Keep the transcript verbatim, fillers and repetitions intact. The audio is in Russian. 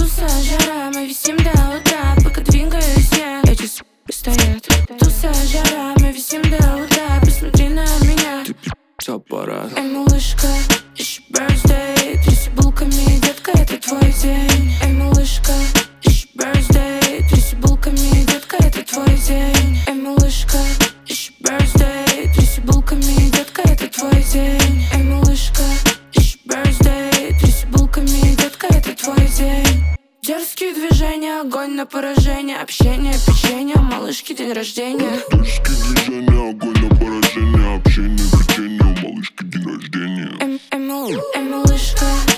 Туса, жара, мы висим до утра. Пока двигаюсь я, эти с*** стоят. Туса, жара, мы висим до утра. Посмотри на меня, ты пи***ц аппарат. Эй, малышка, ищи birthday. Тряси булками, детка, это твой день. Эй, малышка, ищи birthday. Тряси булками, детка, это твой день. Эй, малышка, ищи birthday. Тряси булками, детка, это твой день. Эй, малышка, ищи birthday. Тряси булками, детка, это твой день. Дерзкие движения, огонь на поражение. Общение, печенье, малышки, день рождения. Дерзкие движения, огонь на поражение. Общение, печенье, малышки, день рождения. Эй, эй, мал, эй, малышка.